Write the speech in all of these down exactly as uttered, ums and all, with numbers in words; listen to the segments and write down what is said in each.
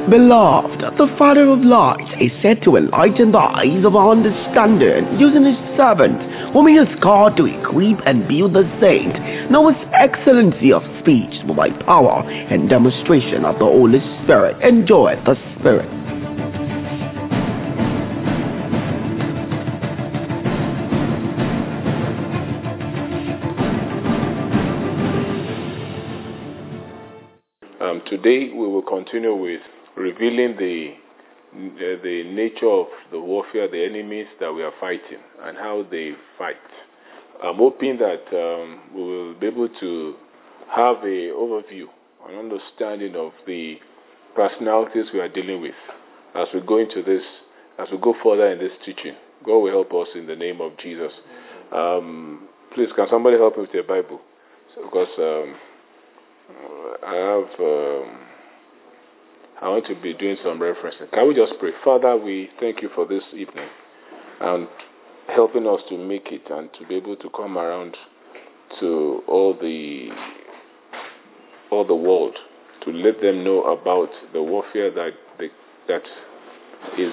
Beloved, the Father of lights is said to enlighten the eyes of our understanding using his servant, whom he has called to equip and build the saint. Now his excellency of speech by power and demonstration of the Holy Spirit. Enjoy the Spirit. Um, today we will continue with revealing the the nature of the warfare, the enemies that we are fighting, and how they fight. I'm hoping that um, we will be able to have a overview, an understanding of the personalities we are dealing with as we go into this, as we go further in this teaching. God will help us in the name of Jesus. Um, please, can somebody help me with your Bible? So, because um, I have. Um, I want to be doing some referencing. Can we just pray? Father, we thank you for this evening and helping us to make it and to be able to come around to all the all the world, to let them know about the warfare that they, that is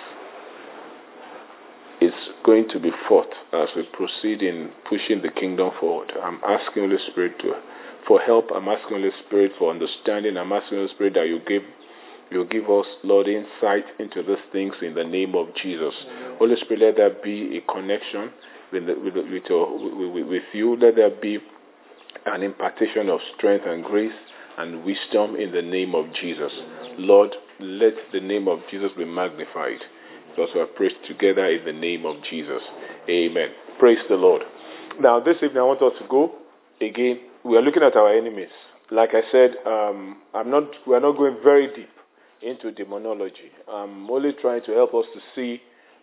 is going to be fought as we proceed in pushing the kingdom forward. I'm asking Holy Spirit to, for help. I'm asking Holy Spirit for understanding. I'm asking Holy Spirit that you give You give us, Lord, insight into these things in the name of Jesus. Amen. Holy Spirit, let there be a connection with, the, with, with, your, with, with you. Let there be an impartation of strength and grace and wisdom in the name of Jesus. Amen. Lord, let the name of Jesus be magnified, because we are praised together in the name of Jesus. Amen. Praise the Lord. Now, this evening I want us to go again. We are looking at our enemies. Like I said, um, I'm not. We are not going very deep into demonology. I'm only trying to help us to see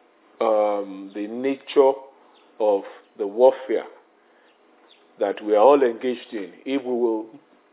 um, the nature of the warfare that we are all engaged in if we will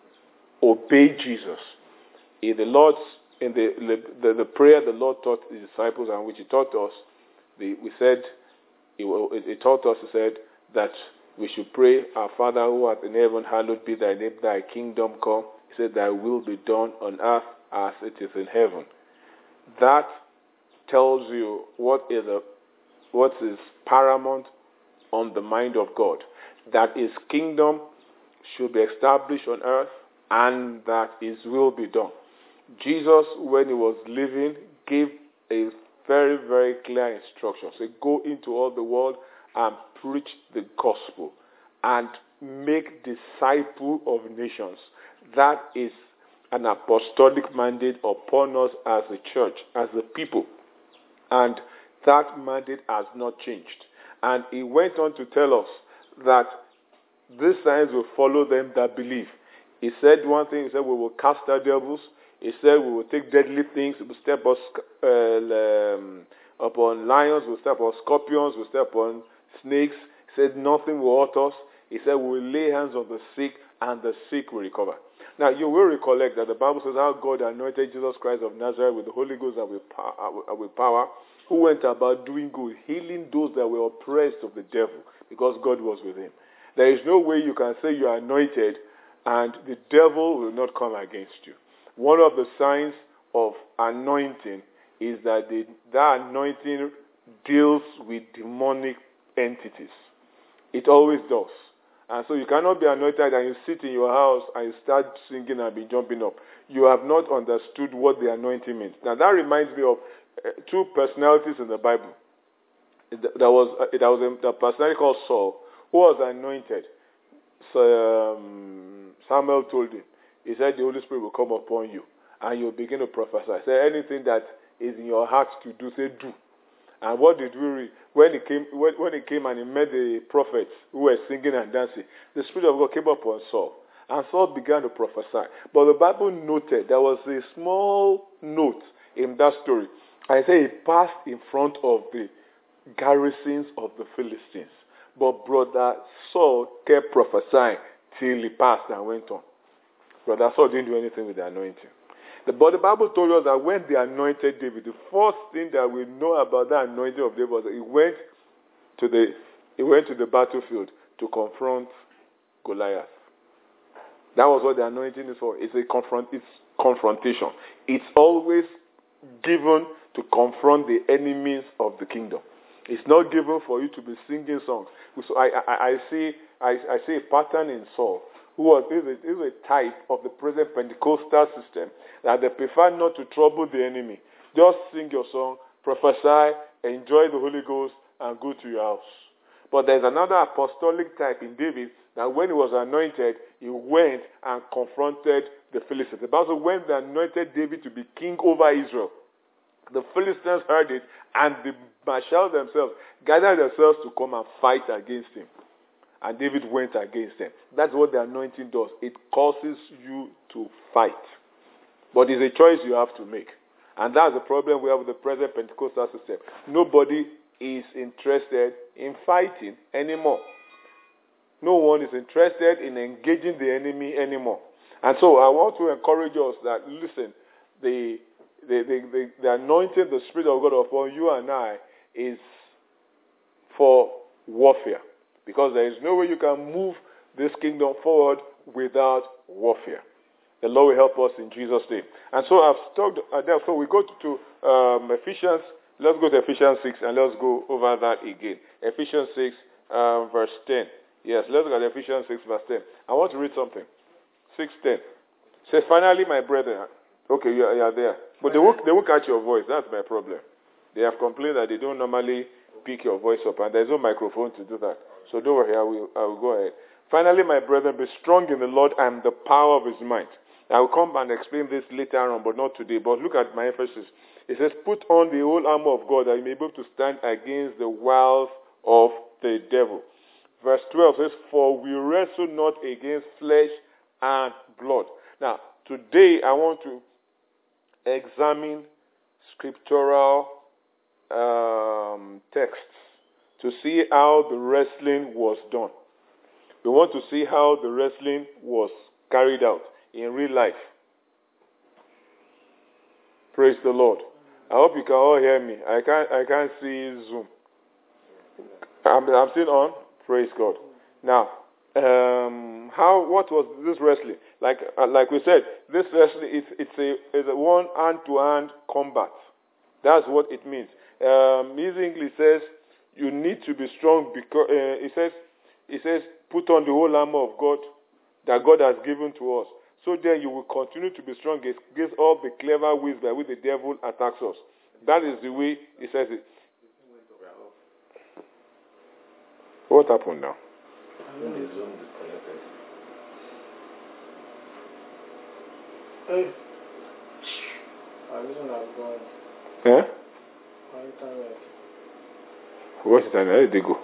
obey Jesus. In the Lord's, in the the, the prayer the Lord taught the disciples and which He taught us, the, we said He, he taught us. He said that we should pray, "Our Father who art in heaven, hallowed be Thy name. Thy kingdom come." He said, "Thy will be done on earth as it is in heaven." That tells you what is a, what is paramount on the mind of God. That His kingdom should be established on earth and that His will be done. Jesus, when He was living, gave a very, very clear instruction. Say, go into all the world and preach the gospel and make disciples of nations. That is an apostolic mandate upon us as a church, as a people. And that mandate has not changed. And He went on to tell us that these signs will follow them that believe. He said one thing, He said we will cast out devils. He said we will take deadly things, we will step us, uh, um, upon lions, we will step on scorpions, we will step on snakes. He said nothing will hurt us. He said we will lay hands on the sick and the sick will recover. Now, you will recollect that the Bible says how God anointed Jesus Christ of Nazareth with the Holy Ghost and with power, who went about doing good, healing those that were oppressed of the devil, because God was with Him. There is no way you can say you are anointed and the devil will not come against you. One of the signs of anointing is that the, that anointing deals with demonic entities. It always does. And so you cannot be anointed and you sit in your house and you start singing and be jumping up. You have not understood what the anointing means. Now that reminds me of uh, two personalities in the Bible. There was, uh, there was a, a personality called Saul, who was anointed. So um, Samuel told him, he said the Holy Spirit will come upon you and you'll begin to prophesy. He said anything that is in your heart to do, say do. And what did we read? When he came, when, when he came and he met the prophets who were singing and dancing, the Spirit of God came upon Saul. And Saul began to prophesy. But the Bible noted, there was a small note in that story. I say he passed in front of the garrisons of the Philistines. But brother Saul kept prophesying till he passed and went on. Brother Saul didn't do anything with the anointing. But the Bible told us that when they anointed David, the first thing that we know about the anointing of David was that he went to the he went to the battlefield to confront Goliath. That was what the anointing is for. It's a confront. It's confrontation. It's always given to confront the enemies of the kingdom. It's not given for you to be singing songs. So I, I, I see I, I see a pattern in Saul, who was is a, is a type of the present Pentecostal system, that they prefer not to trouble the enemy. Just sing your song, prophesy, enjoy the Holy Ghost, and go to your house. But there's another apostolic type in David that when he was anointed, he went and confronted the Philistines. The Bible, when they anointed David to be king over Israel, the Philistines heard it, and the marshals themselves gathered themselves to come and fight against him. And David went against them. That's what the anointing does. It causes you to fight. But it's a choice you have to make. And that's the problem we have with the present Pentecostal system. Nobody is interested in fighting anymore. No one is interested in engaging the enemy anymore. And so I want to encourage us that, listen, the the, the, the, the anointing, the Spirit of God upon you and I is for warfare. Because there is no way you can move this kingdom forward without warfare. The Lord will help us in Jesus' name. And so I've talked, uh, therefore we go to, to um, Ephesians. Let's go to Ephesians six and let's go over that again. Ephesians six, um, verse ten. Yes, let's look at Ephesians six, verse ten. I want to read something. six ten. Say, finally, my brethren. Okay, you are, you are there. But they won't, they won't catch your voice. That's my problem. They have complained that they don't normally pick your voice up, and there's no microphone to do that. So don't worry, I will, I will go ahead. Finally, my brethren, be strong in the Lord and the power of his might. I will come and explain this later on, but not today. But look at my emphasis. It says, put on the whole armor of God that you may be able to stand against the wiles of the devil. Verse twelve says, for we wrestle not against flesh and blood. Now, today I want to examine scriptural um, texts to see how the wrestling was done. We want to see how the wrestling was carried out in real life. Praise the Lord. I hope you can all hear me. I can't I can't see Zoom. I'm, I'm still on. Praise God. Now, um, how what was this wrestling? Like uh, like we said, this wrestling is it's a it's a one hand to hand combat. That's what it means. Um, his English says you need to be strong because uh, it says it says put on the whole armor of God that God has given to us. So then you will continue to be strong against all the clever ways by which the devil attacks us. That is the way he says it. What happened now? Hey. I wasn't have gone. Yeah? Internet. What's it? Where did they go?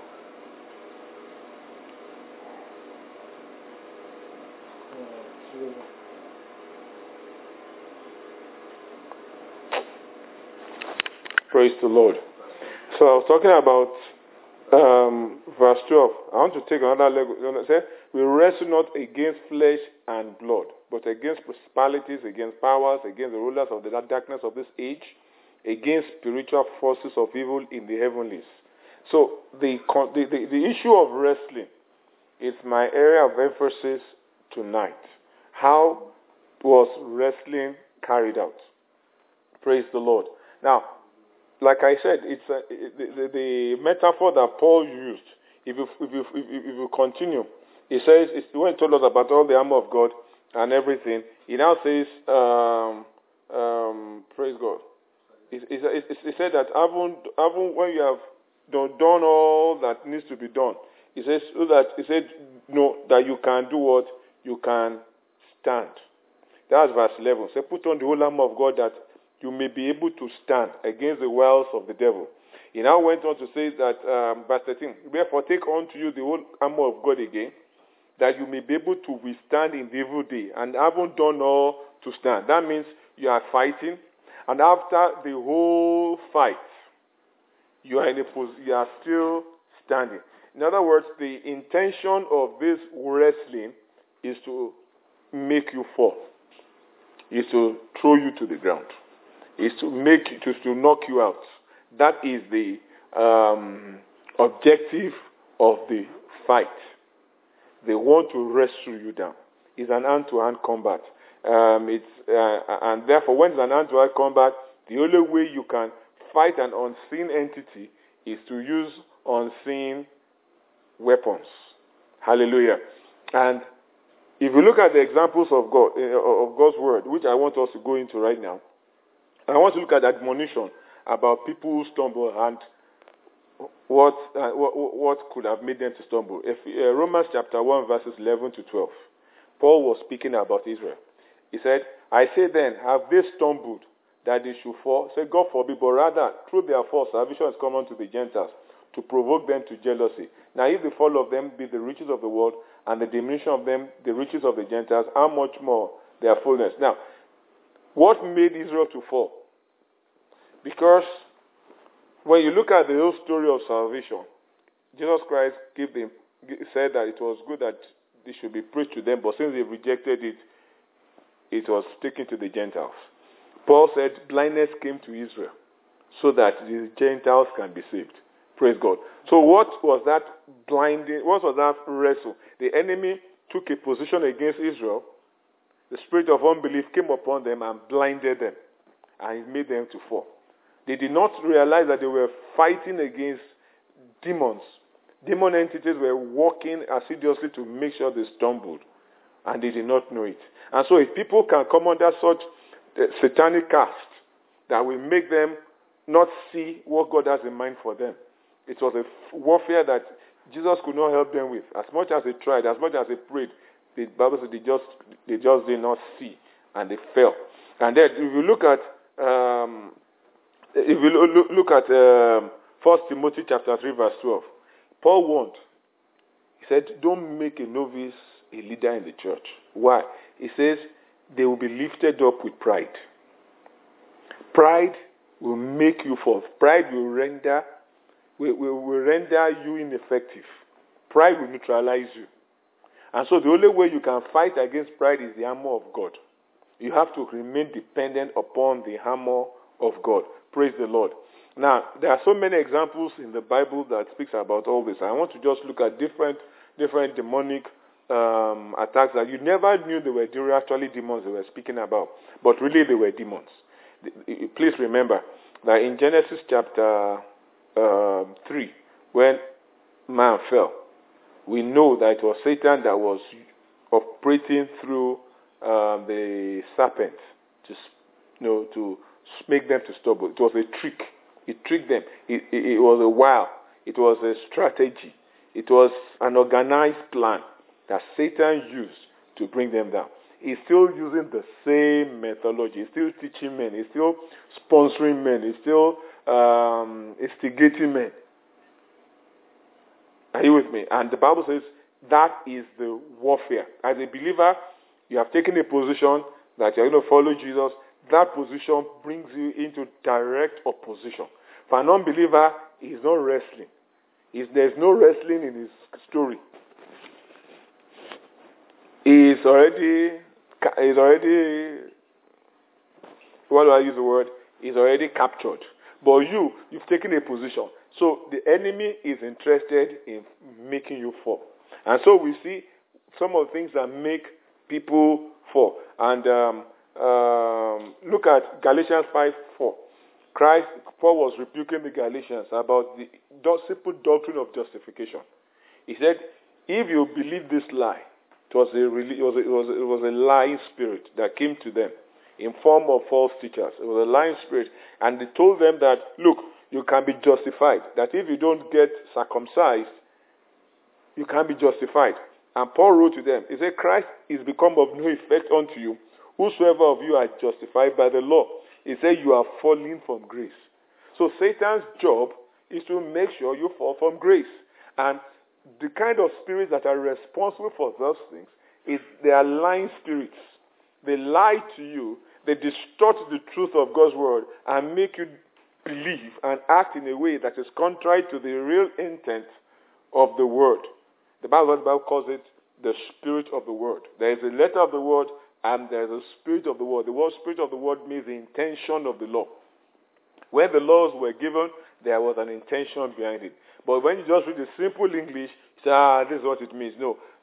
Praise the Lord. So I was talking about um, verse twelve. I want to take another leg. Say, we wrestle not against flesh and blood, but against principalities, against powers, against the rulers of the darkness of this age, against spiritual forces of evil in the heavenlies. So the, the, the, the issue of wrestling is my area of emphasis tonight. How was wrestling carried out? Praise the Lord. Now, like I said, it's a, it, the, the metaphor that Paul used. If you if you if you, if you continue, he says it's when he told us about all the armor of God and everything. He now says, um, um, praise God. He, he, he, he said that even, even when you have done, done all that needs to be done, he says so that he said no that you can do what you can stand. That's verse eleven. So put on the whole armor of God that you may be able to stand against the wiles of the devil. He now went on to say that, um, verse thirteen, therefore take unto you the whole armor of God again, that you may be able to withstand in the evil day, and having done all to stand. That means you are fighting, and after the whole fight, you are in a pos- you are still standing. In other words, the intention of this wrestling is to make you fall, is to throw you to the ground, is to make to, to knock you out. That is the um, objective of the fight. They want to wrestle you down. is an hand-to-hand combat. Um, it's uh, and therefore, when it's an hand-to-hand combat, the only way you can fight an unseen entity is to use unseen weapons. Hallelujah. And if you look at the examples of God, uh, of God's word, which I want us to go into right now, I want to look at admonition about people who stumble and what uh, what, what could have made them to stumble. If uh, Romans chapter one, verses eleven to twelve, Paul was speaking about Israel. He said, I say then, have they stumbled that they should fall? Say, God forbid, but rather, through their fall, salvation has come unto the Gentiles, to provoke them to jealousy. Now, if the fall of them be the riches of the world, and the diminution of them the riches of the Gentiles, how much more their fullness? Now, what made Israel to fall? Because when you look at the whole story of salvation, Jesus Christ gave them, said that it was good that they should be preached to them, but since they rejected it, it was taken to the Gentiles. Paul said blindness came to Israel so that the Gentiles can be saved. Praise God. So what was that blinding? What was that wrestle? The enemy took a position against Israel. The spirit of unbelief came upon them and blinded them, and it made them to fall. They did not realize that they were fighting against demons. Demon entities were working assiduously to make sure they stumbled, and they did not know it. And so if people can come under such uh, satanic cast that will make them not see what God has in mind for them, it was a warfare that Jesus could not help them with. As much as they tried, as much as they prayed, the Bible said they just, they just did not see, and they fell. And then if you look at, um, if you look, look at um, First Timothy chapter three, verse twelve, Paul warned. He said, don't make a novice a leader in the church. Why? He says, they will be lifted up with pride. Pride will make you fall. Pride will render, will, will, will render you ineffective. Pride will neutralize you. And so the only way you can fight against pride is the armor of God. You have to remain dependent upon the armor of God. Praise the Lord. Now, there are so many examples in the Bible that speaks about all this. I want to just look at different different demonic um, attacks that you never knew they were, they were actually demons they were speaking about. But really they were demons. Please remember that in Genesis chapter uh, three, when man fell, we know that it was Satan that was operating through um, the serpent to, you know, to make them to stumble. It was a trick. It tricked them. It, it, it was a wile. It was a strategy. It was an organized plan that Satan used to bring them down. He's still using the same methodology. He's still teaching men. He's still sponsoring men. He's still um, instigating men. Are you with me? And the Bible says that is the warfare. As a believer, you have taken a position that you're going to follow Jesus. That position brings you into direct opposition. For an unbeliever, he's not wrestling. He's, there's no wrestling in his story. He's already, he's already, what do I use the word? He's already captured. But you, you've taken a position. So the enemy is interested in making you fall. And so we see some of the things that make people fall. And um, um, look at Galatians five four. Christ, Paul was rebuking the Galatians about the simple doctrine of justification. He said, if you believe this lie, it was a, it was a, it was a, it was a lying spirit that came to them in form of false teachers. It was a lying spirit. And they told them that, look, you can be justified. That if you don't get circumcised, you can be justified. And Paul wrote to them, he said, Christ is become of no effect unto you. Whosoever of you are justified by the law. He said, you are falling from grace. So Satan's job is to make sure you fall from grace. And the kind of spirits that are responsible for those things is they are lying spirits. They lie to you. They distort the truth of God's word and make you believe and act in a way that is contrary to the real intent of the word. The Bible, the Bible calls it the spirit of the word. There is a letter of the word and there is a spirit of the word. The word spirit of the word means the intention of the law. When the laws were given, there was an intention behind it. But when you just read the simple English, you say, ah, this is what it means. No.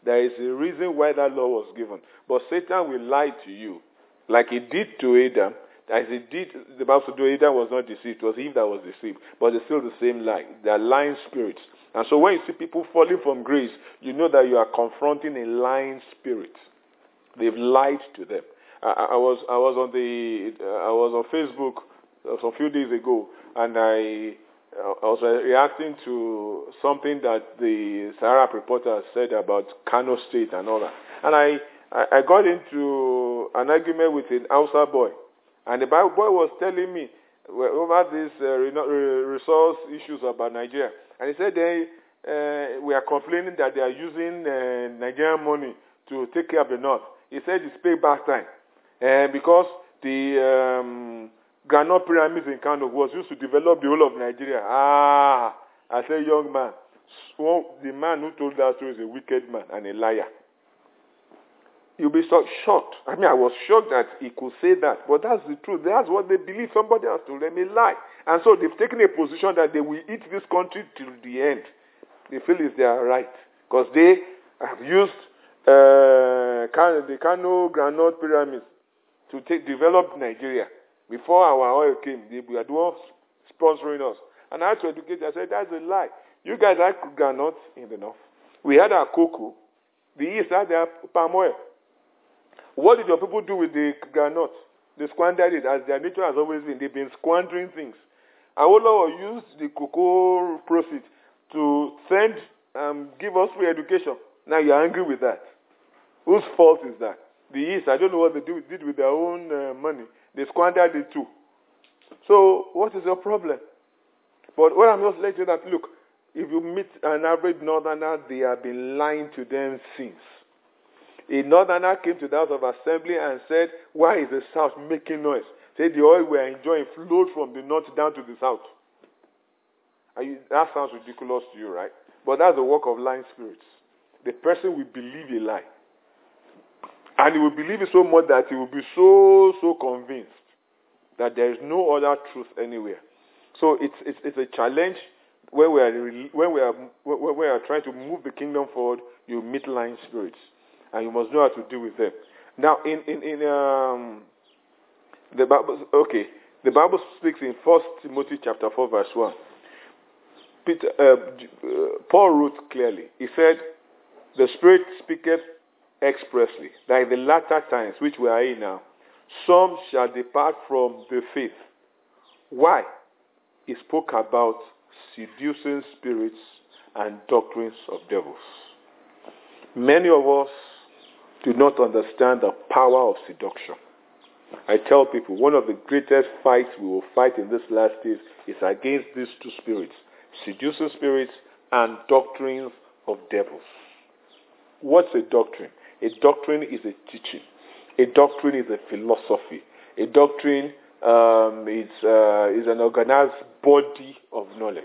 There is a reason why that law was given. But Satan will lie to you, like he did to Adam. As he did, the Bible said Adam was not deceived. It was Eve that was deceived. But it's still the same lie. They are lying spirits. And so when you see people falling from grace, you know that you are confronting a lying spirit. They've lied to them. I, I was I was on the I was on Facebook a few days ago, and I I was reacting to something that the Sahara reporter said about Kano State and all that. And I, I got into an argument with an Hausa boy. And the boy was telling me over these uh, resource issues about Nigeria. And he said they uh, we are complaining that they are using uh, Nigerian money to take care of the North. He said it's payback time. Uh, because the... Um, Granite pyramids in Kano was used to develop the whole of Nigeria. Ah, I say, young man, so the man who told that story is a wicked man and a liar. You'll be so shocked. I mean, I was shocked that he could say that, but that's the truth. That's what they believe. Somebody else told them a lie. And so they've taken a position that they will eat this country till the end. They feel it's their right. Because they have used uh, the Kano Granite pyramids to take, develop Nigeria. Before our oil came, they were the ones sponsoring us. And I had to educate them. I said, that's a lie. You guys had granite in the north. We had our cocoa. The east had their palm oil. What did your people do with the granite? They squandered it, as their nature has always been. They've been squandering things. Awolowo used the cocoa profit to send, um, give us free education. Now you're angry with that. Whose fault is that? The east, I don't know what they do, did with their own uh, money. They squandered it too. So, what is your problem? But what I'm just letting you that, look, if you meet an average northerner, they have been lying to them since. A northerner came to the House of Assembly and said, why is the South making noise? Said the oil we're enjoying flowed from the north down to the south. Are you, that sounds ridiculous to you, right? But that's the work of lying spirits. The person will believe a lie. And he will believe it so much that he will be so, so convinced that there is no other truth anywhere. So it's it's, it's a challenge when we are when we are when we are trying to move the kingdom forward. You meet lying spirits, and you must know how to deal with them. Now, in in in um, the Bible, okay, the Bible speaks in First Timothy chapter four verse one. Peter, uh, uh, Paul wrote clearly. He said, "The Spirit speaketh expressly, that in the latter times which we are in now, some shall depart from the faith." Why? He spoke about seducing spirits and doctrines of devils. Many of us do not understand the power of seduction. I tell people, one of the greatest fights we will fight in this last days is against these two spirits, seducing spirits and doctrines of devils. What's a doctrine? A doctrine is a teaching. A doctrine is a philosophy. A doctrine um, is, uh, is an organized body of knowledge.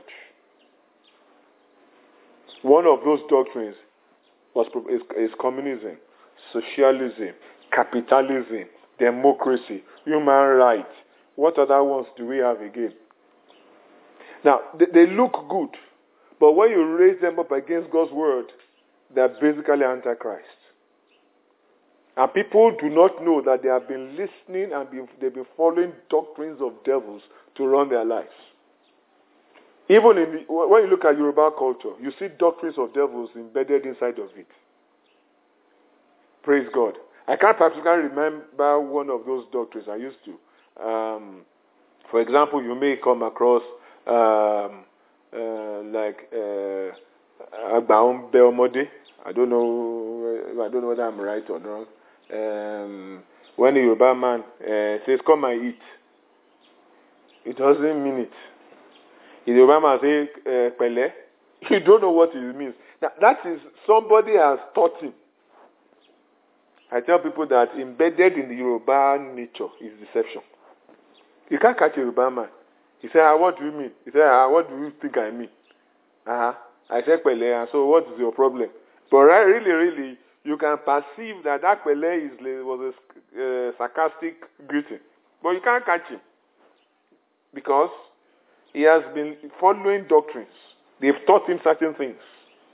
One of those doctrines was, is, is communism, socialism, capitalism, democracy, human rights. What other ones do we have again? Now, they, they look good, but when you raise them up against God's word, they're basically antichrist. And people do not know that they have been listening and been, they've been following doctrines of devils to run their lives. Even in the, when you look at Yoruba culture, you see doctrines of devils embedded inside of it. Praise God. I can't particularly remember one of those doctrines I used to. Um, for example, you may come across um, uh, like Agbaon Beomode. I don't know. I don't know whether I'm right or wrong. Um, when a Yoruba man uh, says, "Come and eat," it doesn't mean it. If the Yoruba man says, uh, "Pele," you don't know what it means. Now, that is somebody has taught him. I tell people that embedded in the Yoruba nature is deception. You can't catch a Yoruba man. He said, ah, "What do you mean?" He said, ah, "What do you think I mean?" Uh-huh. I said, "Pele," and so what is your problem? But really, really, you can perceive that that Pele is, was a uh, sarcastic greeting. But you can't catch him. Because he has been following doctrines. They've taught him certain things.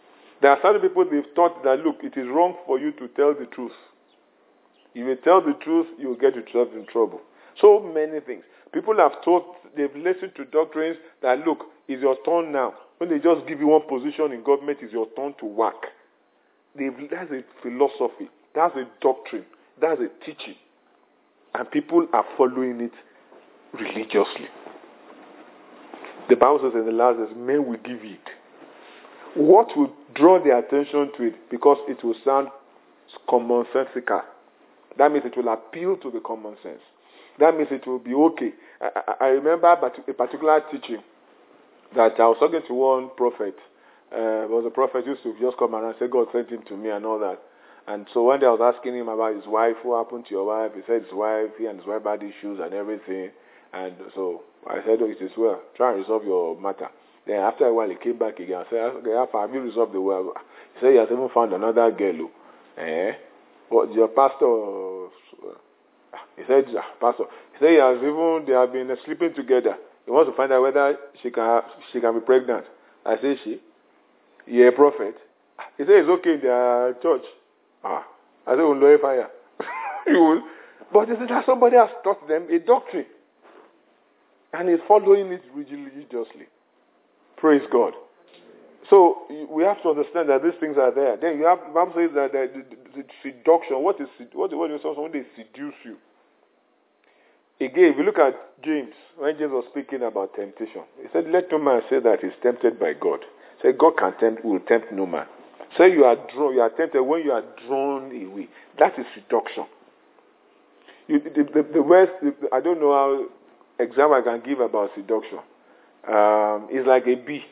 There are certain people they've taught that, look, it is wrong for you to tell the truth. If you tell the truth, you will get yourself in trouble. So many things. People have taught, they've listened to doctrines that, look, it's your turn now. When they just give you one position in government, it's your turn to work. They've, that's a philosophy. That's a doctrine. That's a teaching. And people are following it religiously. The Bible says in the last days, men will give it. What will draw their attention to it? Because it will sound commonsensical. That means it will appeal to the common sense. That means it will be okay. I, I, I remember a particular teaching that I was talking to one prophet. Uh, was a prophet used to just come around and say, God sent him to me and all that. And so one day I was asking him about his wife, what happened to your wife? He said his wife, he and his wife had issues and everything. And so I said, oh, it is well. Try and resolve your matter. Then after a while he came back again and said, okay, have you resolved the well? He said he has even found another girl. Eh? But your pastor, he said, pastor, he said he has even, they have been sleeping together. He wants to find out whether she can have, she can be pregnant. I said, she? You're a prophet. He said it's okay in their church. Ah, I said, we'll know fire. You will. But he said that somebody has taught them a doctrine. And he's following it religiously. Praise God. So we have to understand that these things are there. Then you have, the Bible says that the, the, the seduction, what is what, what is when they seduce you? Again, if you look at James, when James was speaking about temptation, he said, let no man say that he's tempted by God. He said, God can tempt, will tempt no man. Say you are drawn, you are tempted when you are drawn away. That is seduction. You, the, the, the worst, I don't know how example I can give about seduction. Um, it's like a bee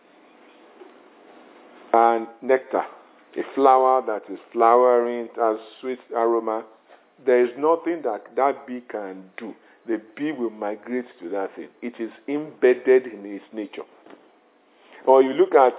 and nectar, a flower that is flowering, has sweet aroma. There is nothing that that bee can do. The bee will migrate to that thing. It is embedded in its nature. Or you look at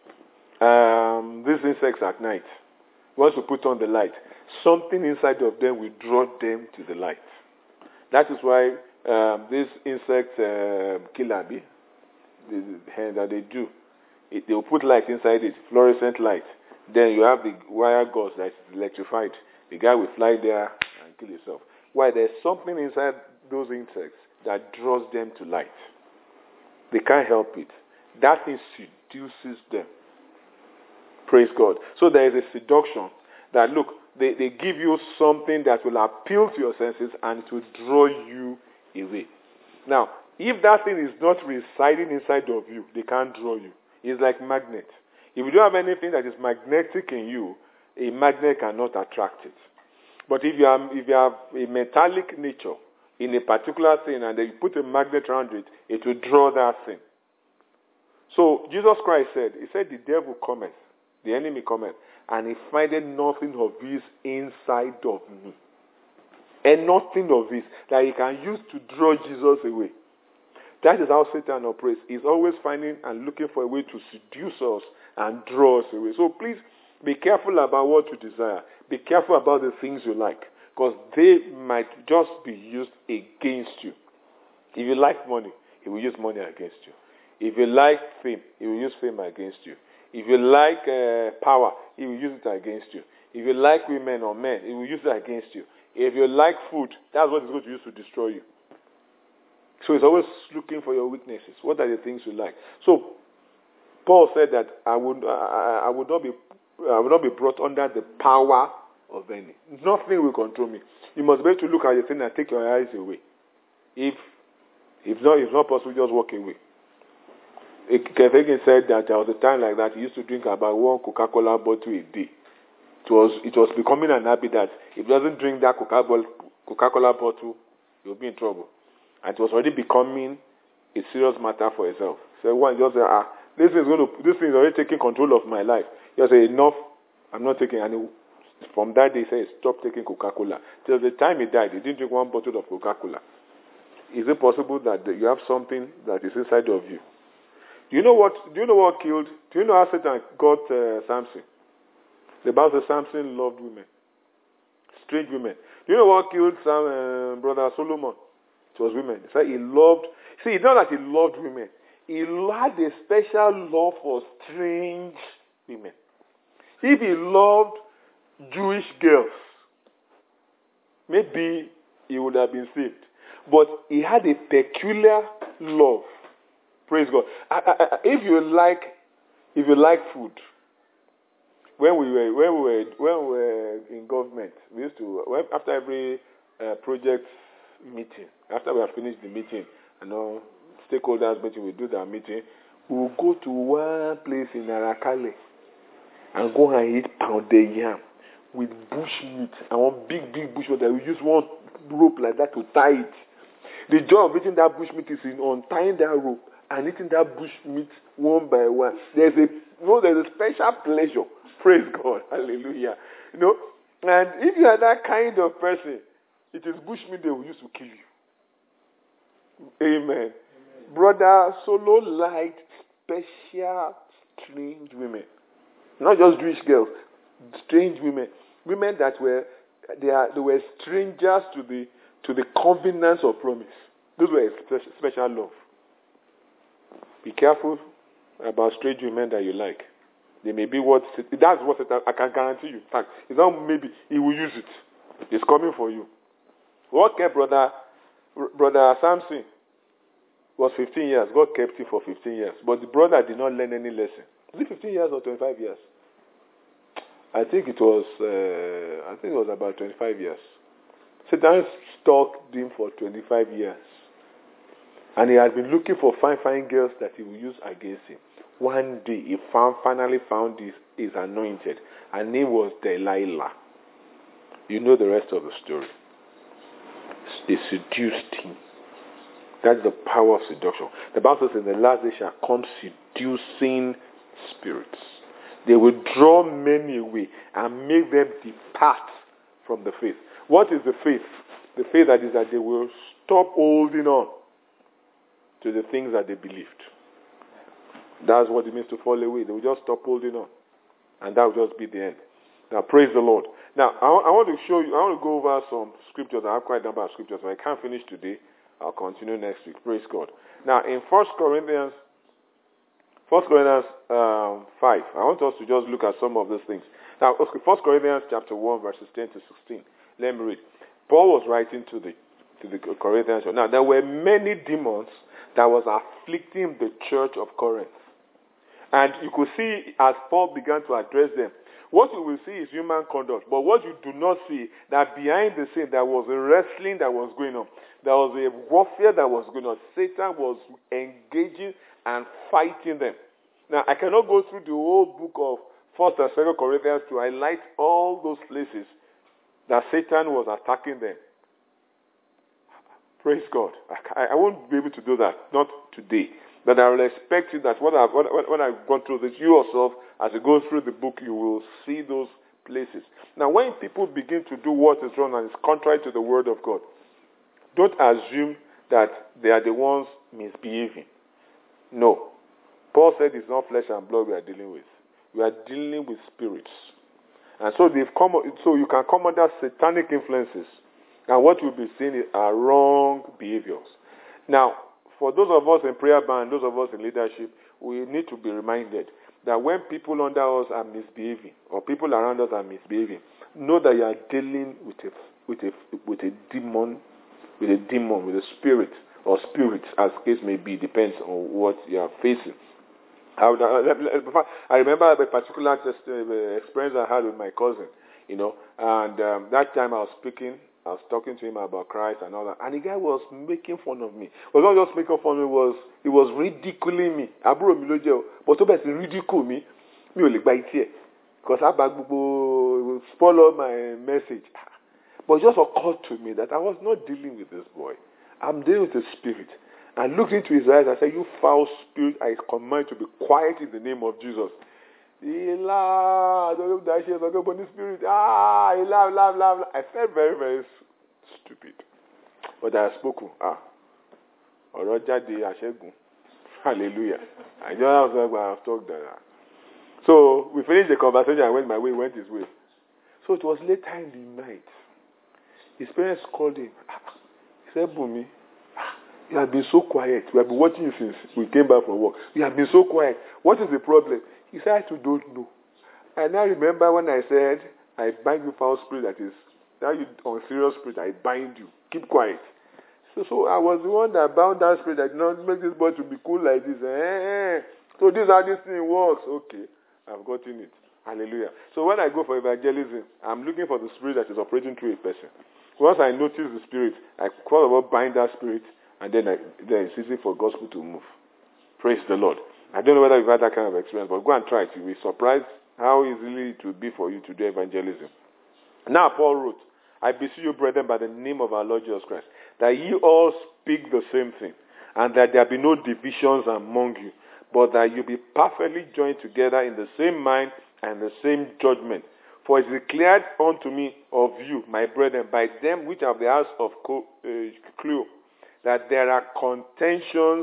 um, these insects at night. Once you put on the light, something inside of them will draw them to the light. That is why um, this insect uh, killer bee, the, the, that they do, it, they will put light inside it, fluorescent light. Then you have the wire gauze that is electrified. The guy will fly there and kill himself. Why? There's something inside those insects that draws them to light. They can't help it. That thing seduces them. Praise God. So there is a seduction that, look, they, they give you something that will appeal to your senses and to draw you away. Now, if that thing is not residing inside of you, they can't draw you. It's like magnet. If you don't have anything that is magnetic in you, a magnet cannot attract it. But if you have, if you have a metallic nature in a particular thing and then you put a magnet around it, it will draw that thing. So Jesus Christ said, he said, the devil cometh, the enemy cometh, and he findeth nothing of his inside of me. And nothing of his that he can use to draw Jesus away. That is how Satan operates. He's always finding and looking for a way to seduce us and draw us away. So please be careful about what you desire. Be careful about the things you like, because they might just be used against you. If you like money, he will use money against you. If you like fame, he will use fame against you. If you like uh, power, he will use it against you. If you like women or men, he will use it against you. If you like food, that's what he's going to use to destroy you. So he's always looking for your weaknesses. What are the things you like? So Paul said that I would I, I would not be I will not be brought under the power of any. Nothing will control me. You must be able to look at the thing and take your eyes away. If if not, if not possible, just walk away. Kevin said that there was a time like that he used to drink about one Coca-Cola bottle a day. It was it was becoming an habit that if he doesn't drink that Coca-Cola Coca-Cola bottle, he'll be in trouble. And it was already becoming a serious matter for himself. So one just said, ah, this is going to this thing is already taking control of my life. He said, enough, I'm not taking any. From that day, he said, stop taking Coca-Cola. Till the time he died, he didn't drink one bottle of Coca-Cola. Is it possible that you have something that is inside of you? Do you know what? Do you know what killed? Do you know how Satan got uh, Samson? The Bible says Samson loved women, strange women. Do you know what killed Sam, uh, brother Solomon? It was women. He said he loved. See, it's not that he loved women. He had a special love for strange women. If he loved Jewish girls, maybe he would have been saved. But he had a peculiar love. Praise God. I, I, I, if you like, if you like food, when we were when we were when we were in government, we used to when, after every uh, project meeting, after we have finished the meeting, you know, stakeholders meeting, we do that meeting. We will go to one place in Arakale and go and eat pounded yam with bush meat. And one big, big bush meat that we use one rope like that to tie it. The job of eating that bush meat is in untying that rope and eating that bush meat one by one. There's a you know, there's a special pleasure. Praise God. Hallelujah. You know, and if you are that kind of person, it is bush meat they will use to kill you. Amen. Amen. Brother Solo liked special, strange women. Not just Jewish girls, strange women. Women that were they are they were strangers to the to the covenants of promise. Those were special, special love. Be careful about strange women that you like. They may be what that's what I can guarantee you. In fact, it's not maybe he will use it. It's coming for you. What kept brother brother Samson was fifteen years. God kept him for fifteen years. But the brother did not learn any lesson. Was it fifteen years or twenty-five years? I think it was uh, I think it was about twenty-five years. Satan stalked him for twenty-five years. And he has been looking for fine, fine girls that he will use against him. One day, he found, finally found his, his anointed. Her name was Delilah. You know the rest of the story. They seduced him. That's the power of seduction. The Bible says in the last day shall come seducing spirits. They will draw many away and make them depart from the faith. What is the faith? The faith that is that they will stop holding on to the things that they believed. That's what it means to fall away. They will just stop holding on. And that will just be the end. Now, praise the Lord. Now, I, I want to show you, I want to go over some scriptures. I have quite a number of scriptures, but I can't finish today. I'll continue next week. Praise God. Now, in First Corinthians, First Corinthians um, five, I want us to just look at some of those things. Now, First Corinthians chapter one, verses ten to sixteen. Let me read. Paul was writing to the to the Corinthians. Now, there were many demons that was afflicting the church of Corinth. And you could see as Paul began to address them, what you will see is human conduct. But what you do not see, that behind the scene there was a wrestling that was going on. There was a warfare that was going on. Satan was engaging and fighting them. Now, I cannot go through the whole book of First and Second Corinthians to highlight all those places that Satan was attacking them. Praise God. I, I won't be able to do that. Not today. But I will expect you that when, I, when, when I've gone through this, you yourself, as you go through the book, you will see those places. Now, when people begin to do what is wrong and is contrary to the word of God, don't assume that they are the ones misbehaving. No. Paul said it's not flesh and blood we are dealing with. We are dealing with spirits. And so they've come, so you can come under satanic influences. And what you'll be seeing are wrong behaviors. Now, for those of us in prayer band, those of us in leadership, we need to be reminded that when people under us are misbehaving, or people around us are misbehaving, know that you are dealing with a with a with a demon, with a demon, with a spirit or spirits, as case may be, depends on what you are facing. I, would, I remember a particular experience I had with my cousin, you know, and um, that time I was speaking. I was talking to him about Christ and all that. And the guy was making fun of me. He was not just making fun of me, he was, he was ridiculing me. Aburo mi lo je o. But to be ridicule me, me ò lè gba iti e. Because I will spoil my message. But it just occurred to me that I was not dealing with this boy. I'm dealing with a spirit. I looked into his eyes. I said, you foul spirit, I command you to be quiet in the name of Jesus. He laughed. Spirit. Ah, he laughed, laughed, laughed. I felt very, very stupid. But I spoke. Ah, hallelujah. I just was like, I've talked that. So we finished the conversation. I went my way, went his way. So it was late time in the night. His parents called him. He said, Bumi, you have been so quiet. We have been watching you since we came back from work. You have been so quiet. What is the problem? He said, I too don't know. I now remember when I said, I bind you foul spirit that is, now you on serious spirit, I bind you. Keep quiet. So, so I was the one that bound that spirit that did not make this boy to be cool like this. Eh, so this is how this thing works. Okay, I've gotten it. Hallelujah. So when I go for evangelism, I'm looking for the spirit that is operating through a person. Once I notice the spirit, I first of all bind that spirit, and then, I, then it's easy for gospel to move. Praise the Lord. I don't know whether you've had that kind of experience, but go and try it. You'll be surprised how easily it will be for you to do evangelism. Now Paul wrote, I beseech you, brethren, by the name of our Lord Jesus Christ, that ye all speak the same thing, and that there be no divisions among you, but that you be perfectly joined together in the same mind and the same judgment. For it is declared unto me of you, my brethren, by them which have the house of Chloe, that there are contentions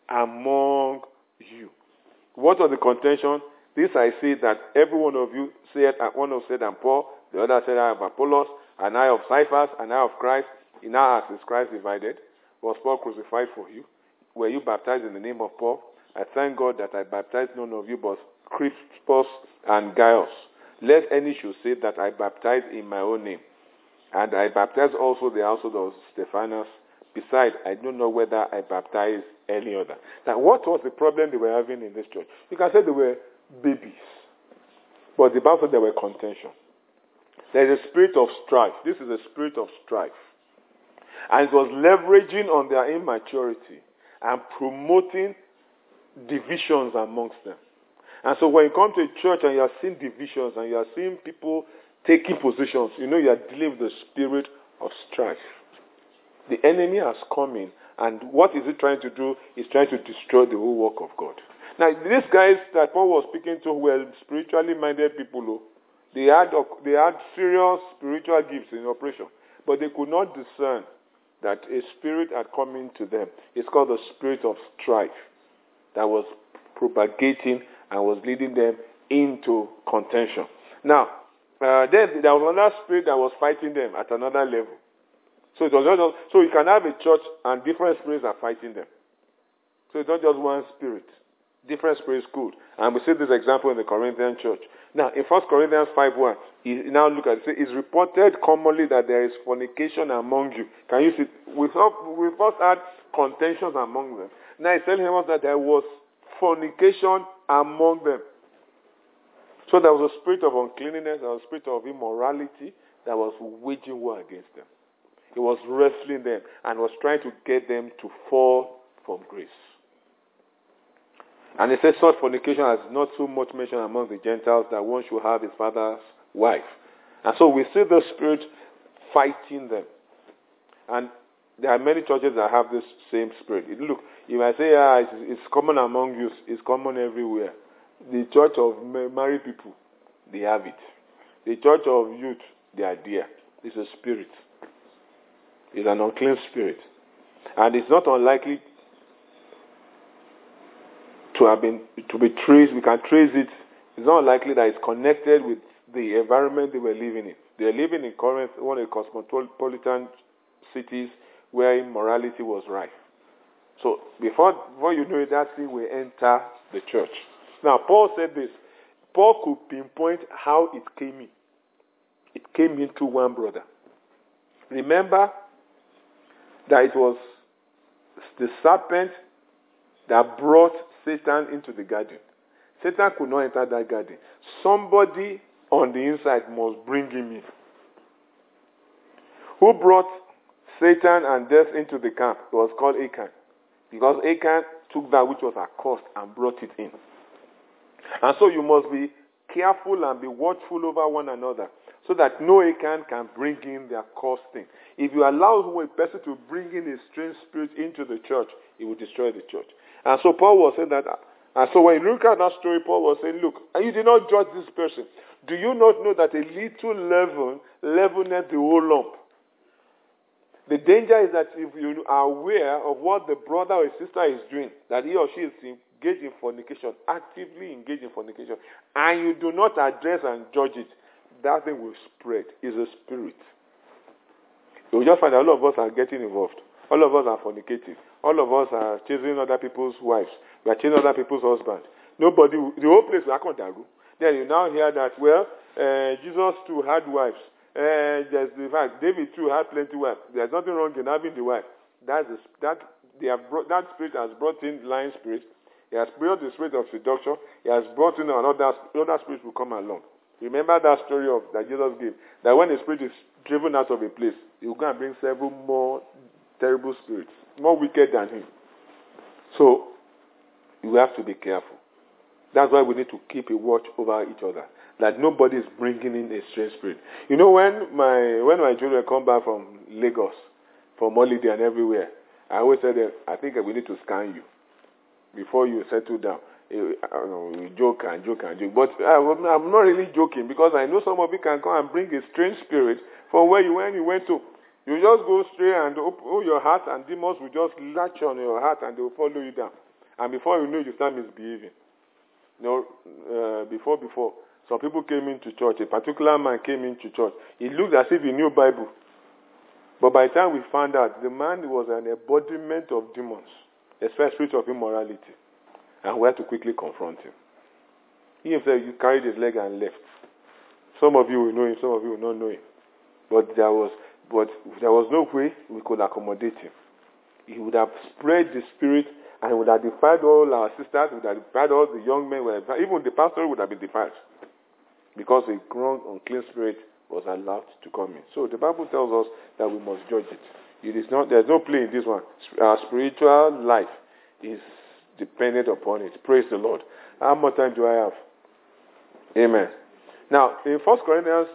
among you. What are the contention? This I say that every one of you said, one of said I'm Paul, the other said I have Apollos, and I of Cephas, and I of Christ. In our hearts is Christ divided. Was Paul crucified for you? Were you baptized in the name of Paul? I thank God that I baptized none of you but Crispus and Gaius. Lest any should say that I baptized in my own name. And I baptized also the household of Stephanas. Besides, I don't know whether I baptized any other. Now, what was the problem they were having in this church? You can say they were babies. But the Bible said there were contention. There is a spirit of strife. This is a spirit of strife. And it was leveraging on their immaturity and promoting divisions amongst them. And so when you come to a church and you are seeing divisions and you are seeing people taking positions, you know you are dealing with the spirit of strife. The enemy has come in, and what is he trying to do? He's trying to destroy the whole work of God. Now, these guys that Paul was speaking to were spiritually minded people. Who, they had they had serious spiritual gifts in operation, but they could not discern that a spirit had come into them. It's called the spirit of strife that was propagating and was leading them into contention. Now, uh, then there was another spirit that was fighting them at another level. So it was not just, so you can have a church and different spirits are fighting them. So it's not just one spirit. Different spirits could. And we see this example in the Corinthian church. Now, in First Corinthians five one, you now look at it. It's reported commonly that there is fornication among you. Can you see? We first, we first had contentions among them. Now it's telling us that there was fornication among them. So there was a spirit of uncleanness, there was a spirit of immorality that was waging war against them. He was wrestling them and was trying to get them to fall from grace. And he says such fornication has not so much mentioned among the Gentiles that one should have his father's wife. And so we see the spirit fighting them. And there are many churches that have this same spirit. Look, you might say, ah, it's, it's common among you, it's common everywhere. The church of married people, they have it. The church of youth, they are there. It's a spirit. It's an unclean spirit. And it's not unlikely to have been, to be traced. We can trace it. It's not likely that it's connected with the environment they were living in. They are living in Corinth, one of the cosmopolitan cities where immorality was rife. So before, before you know it, that thing will enter the church. Now, Paul said this. Paul could pinpoint how it came in. It came into one brother. Remember that it was the serpent that brought Satan into the garden. Satan could not enter that garden. Somebody on the inside must bring him in. Who brought Satan and death into the camp? It was called Achan. Because Achan took that which was accursed and brought it in. And so you must be careful and be watchful over one another so that no Achan can bring in the accursed thing. If you allow a person to bring in a strange spirit into the church, it will destroy the church. And so Paul was saying that, and so when you look at that story, Paul was saying, look, you did not judge this person. Do you not know that a little leaven leaveneth the whole lump? The danger is that if you are aware of what the brother or sister is doing, that he or she is engaged in fornication, actively engaged in fornication, and you do not address and judge it, that thing will spread. It's a spirit. You will just find that all of us are getting involved. All of us are fornicating. All of us are chasing other people's wives. We are chasing other people's husbands. Nobody, the whole place will happen. Then you now hear that, well, uh, Jesus too had wives. Uh, there's the fact David too had plenty wives. There's nothing wrong in having the wife. That's the, that they have brought, that spirit has brought in lying spirit. He has brought the spirit of seduction. He has brought in another other spirit will come along. Remember that story of that Jesus gave, that when the spirit is driven out of a place, he will go and bring several more terrible spirits, more wicked than him. So you have to be careful. That's why we need to keep a watch over each other, that nobody is bringing in a strange spirit. You know, when my when my children come back from Lagos, from holiday and everywhere, I always say that I think we need to scan you before you settle down. I don't know, we joke and joke and joke, but I, I'm not really joking, because I know some of you can come and bring a strange spirit from where you when you went to. You just go straight and open your heart, and demons will just latch on your heart and they will follow you down. And before you know, you start misbehaving. You know, uh, before, before, some people came into church. A particular man came into church. He looked as if he knew Bible. But by the time we found out, the man was an embodiment of demons, especially spirit of immorality. And we had to quickly confront him. He himself, he carried his leg and left. Some of you will know him, some of you will not know him. But there was, but there was no way we could accommodate him. He would have spread the spirit, and he would have defied all our sisters, he would have defied all the young men, even the pastor would have been defied, because a wrong, unclean spirit was allowed to come in. So the Bible tells us that we must judge it. It is not, there's no play in this one. Our spiritual life is dependent upon it. Praise the Lord. How much time do I have? Amen. Now, in First Corinthians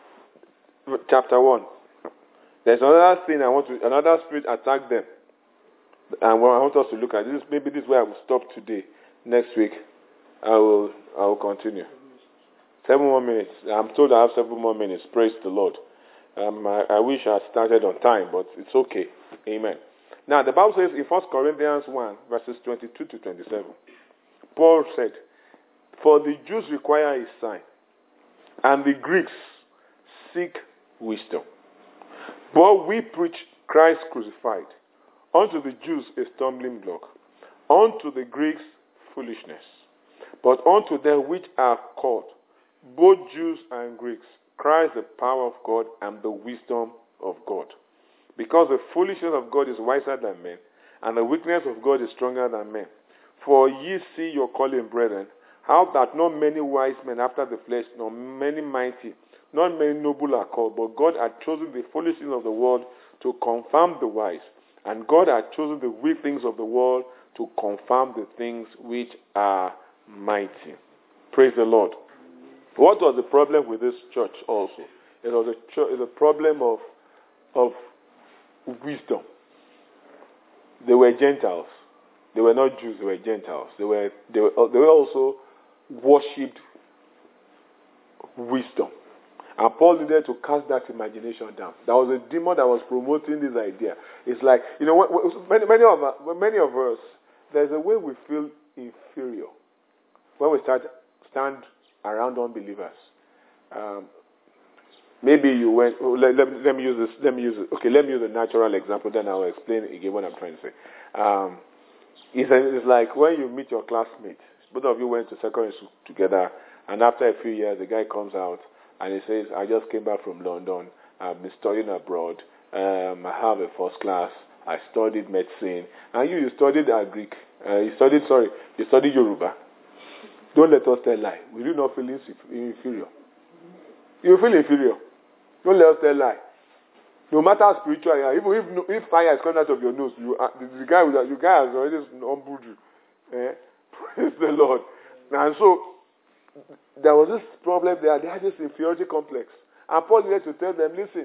chapter one, there's another thing I want to, another spirit attacked them. And I want us to look at this. Maybe this is where I will stop today. Next week, I will I will continue. Seven more minutes. I'm told I have seven more minutes. Praise the Lord. Um, I, I wish I had started on time, but it's okay. Amen. Now, the Bible says in First Corinthians one, verses twenty-two to twenty-seven, Paul said, "For the Jews require a sign, and the Greeks seek wisdom. But we preach Christ crucified, unto the Jews a stumbling block, unto the Greeks foolishness. But unto them which are called, both Jews and Greeks, Christ the power of God and the wisdom of God. Because the foolishness of God is wiser than men, and the weakness of God is stronger than men. For ye see your calling, brethren, how that not many wise men after the flesh, nor many mighty, not many noble are called, but God had chosen the foolishness of the world to confound the wise. And God had chosen the weak things of the world to confound the things which are mighty." Praise the Lord. What was the problem with this church also? It was a, ch- it was a problem of, of wisdom. They were Gentiles. They were not Jews, they were Gentiles. They were, they were, they were also worshipped wisdom. And Paul needed to cast that imagination down. There was a demon that was promoting this idea. It's like, you know, many, many, of, us, many of us, there's a way we feel inferior when we start stand around unbelievers. Um, maybe you went, oh, let, let, let me use this, let me use it. Okay, let me use a natural example, then I'll explain again what I'm trying to say. Um, it's, it's like when you meet your classmates. Both of you went to secondary school together, and after a few years, the guy comes out, and he says, "I just came back from London. I've been studying abroad. Um, I have a first class. I studied medicine." And you, you studied uh, Greek. Uh, you studied, sorry, you studied Yoruba. Don't let us tell lie. We do not feel inferior. You feel inferior. Don't let us tell lie. No matter how spiritual you are, even if, if fire is coming out of your nose, you, uh, the, the guy, the guy has already humbled you. Eh? Praise the Lord. And so, there was this problem there. They had this inferiority complex. And Paul needed to tell them, listen,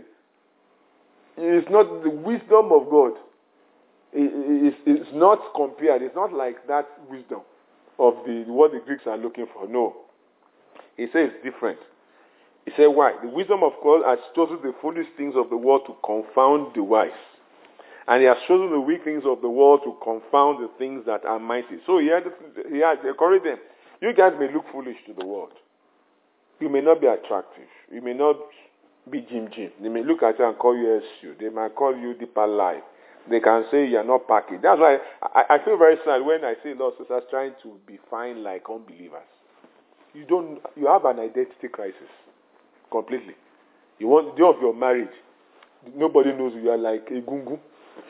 it's not the wisdom of God. It's, it's not compared. It's not like that wisdom of the what the Greeks are looking for. No. He says it's different. He said, why? The wisdom of God has chosen the foolish things of the world to confound the wise. And he has chosen the weak things of the world to confound the things that are mighty. So he had, he had encouraged them. You guys may look foolish to the world. You may not be attractive. You may not be Jim Jim. They may look at you and call you S U. They might call you Deeper Life. They can say you are not packaged. That's why I, I feel very sad when I see lots of sisters trying to be fine like unbelievers. you don't, you have an identity crisis completely. You want the day of your marriage, nobody knows you are like a gungu.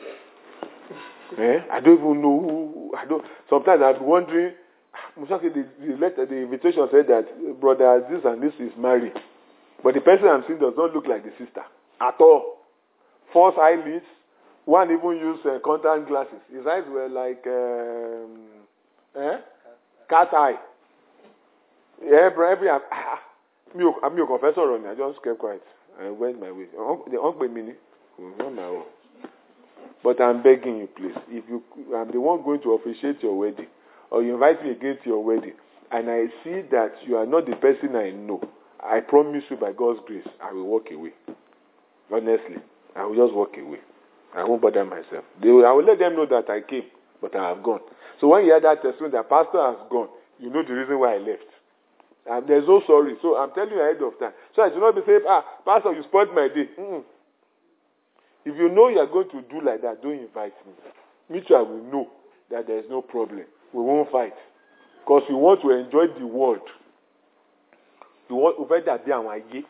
eh? I don't even know who. I don't. Sometimes I'm wondering. The, the letter, the invitation said that brother this and this is married, but the person I'm seeing does not look like the sister at all. False eyelids. One even used uh, contact glasses. His eyes were like um, eh? cat eye. Yeah, bro. Every ah, I'm your confessor on me. I just kept quiet. I went my way. The uncle mini, not my own. But I'm begging you, please. If you, I'm the one going to officiate your wedding, or you invite me again to your wedding, and I see that you are not the person I know, I promise you by God's grace, I will walk away. Honestly, I will just walk away. I won't bother myself. They will, I will let them know that I came, but I have gone. So when you hear that testimony that pastor has gone, you know the reason why I left. And there's no sorry. So I'm telling you ahead of time. So I should not be saying, ah, pastor, you spoiled my day. Mm-mm. If you know you are going to do like that, don't invite me. Me too, I will know that there is no problem. We won't fight. Because we want to enjoy the world. You want to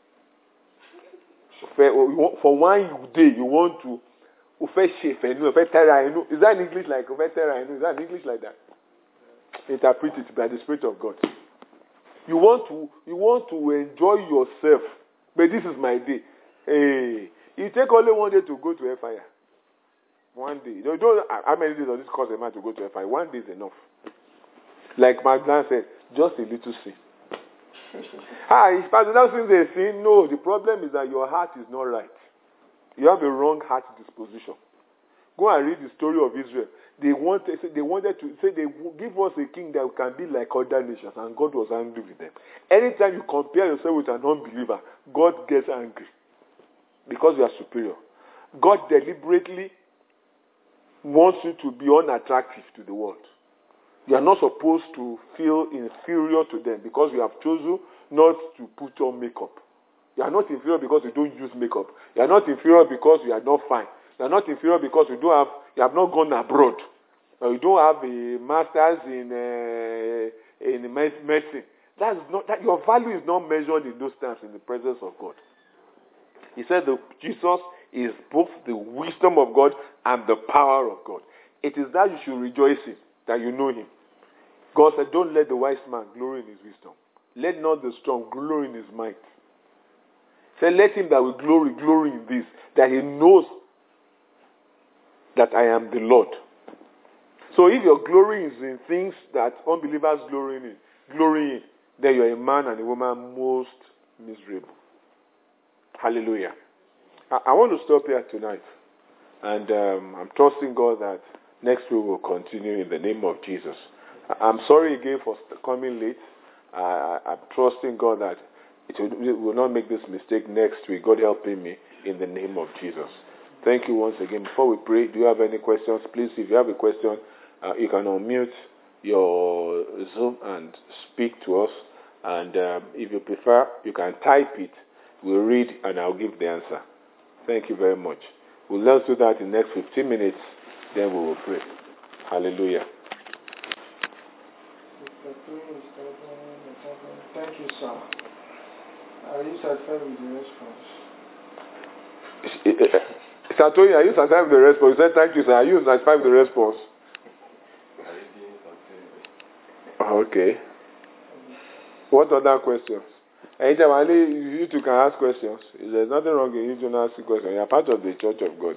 for one day, you want to is that in English like is that in English like that? Interpret it by the Spirit of God. You want to you want to enjoy yourself, but this is my day. Hey, you take only one day to go to fire. One day. You don't. How many days does this cause a man to go to fire? One day is enough. Like Magdalene said, just a little sin. Ah, if Pastor Nelson is a sin, no. The problem is that your heart is not right. You have a wrong heart disposition. Go and read the story of Israel. They wanted, they wanted to say they give us a king that can be like other nations, and God was angry with them. Anytime you compare yourself with an unbeliever, God gets angry because you are superior. God deliberately wants you to be unattractive to the world. You are not supposed to feel inferior to them because you have chosen not to put on makeup. You are not inferior because you don't use makeup. You are not inferior because you are not fine. You are not inferior because you don't have you have not gone abroad. Or you don't have a master's in uh, in medicine. That's not that your value is not measured in those terms in the presence of God. He said that Jesus is both the wisdom of God and the power of God. It is that you should rejoice in, that you know him. God said, don't let the wise man glory in his wisdom. Let not the strong glory in his might. Say, let him that will glory, glory in this, that he knows that I am the Lord. So if your glory is in things that unbelievers glory in, glory in, then you are a man and a woman most miserable. Hallelujah. I, I want to stop here tonight. And um, I'm trusting God that next week we'll continue in the name of Jesus. I, I'm sorry again for coming late. I, I, I'm trusting God that it will, it will not make this mistake next week. God helping me in the name of Jesus. Thank you once again. Before we pray, do you have any questions? Please, if you have a question, uh, you can unmute your Zoom and speak to us. And um, if you prefer, you can type it. We'll read and I'll give the answer. Thank you very much. We'll let's do that in the next fifteen minutes. Then we will pray. Hallelujah. Thank you, sir. Are you satisfied with the response? Satoyi, are you satisfied with the response? You said thank you, sir. Are you satisfied with the response? Okay. What other questions? Anytime I you two can ask questions. There's nothing wrong in you to ask a question. You're part of the Church of God.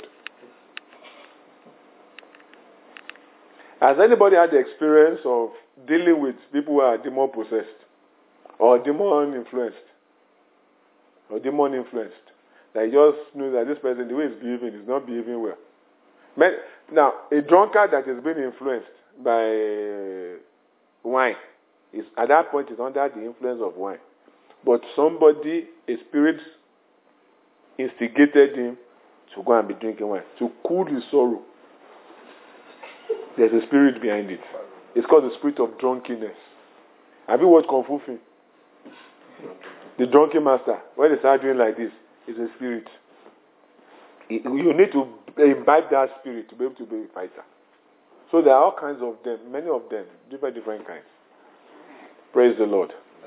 Has anybody had the experience of dealing with people who are demon possessed or demon influenced? Or demon influenced? That you just know that this person, the way he's behaving, is not behaving well. But now, a drunkard that has been influenced by wine, is at that point is under the influence of wine. But somebody, a spirit, instigated him to go and be drinking wine, to cool his sorrow. There's a spirit behind it. It's called the spirit of drunkenness. Have you watched Kung Fu film? The drunken master, when they start doing like this, is a spirit. You need to imbibe that spirit to be able to be a fighter. So there are all kinds of them, many of them, different different kinds. Praise the Lord.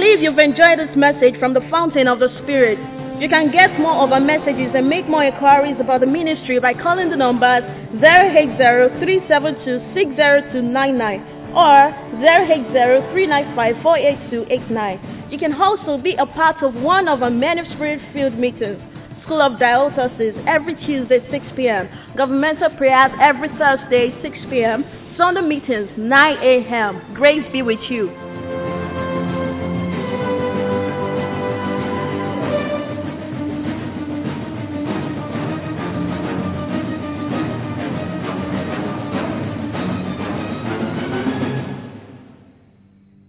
believe you've enjoyed this message from the Fountain of the Spirit. You can get more of our messages and make more inquiries about the ministry by calling the numbers zero eight zero, three seven two, six zero two nine nine or zero eight zero, three nine five, four eight two eight nine. You can also be a part of one of our Men of Spirit-filled meetings. School of Diocese every Tuesday, six p.m. Governmental prayers every Thursday, six p.m. Sunday meetings, nine a.m. Grace be with you.